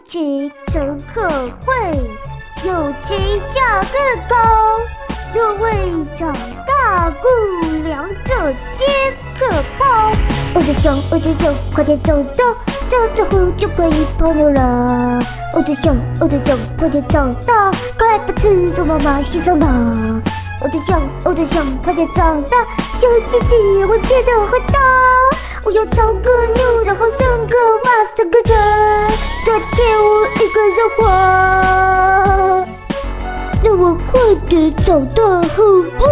知则可会，有知下自高。若未长大故，两者皆可抛。我的熊，我的熊，快点走走，走走后就可以泡妞了。我的熊，我的熊，快点长大，快把自动妈妈洗澡了。我的熊，我的熊，快点长大，有弟弟我觉得很大。我要当个牛，然后当个马，当个人，这天我一个人活。让我快点长大后泡